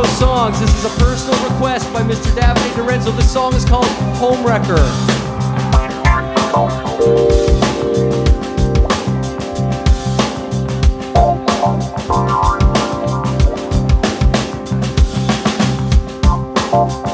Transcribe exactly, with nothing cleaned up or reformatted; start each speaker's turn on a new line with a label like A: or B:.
A: those songs. This is a personal request by Mister Davide Lorenzo. This song is called Homewrecker.
B: Oh,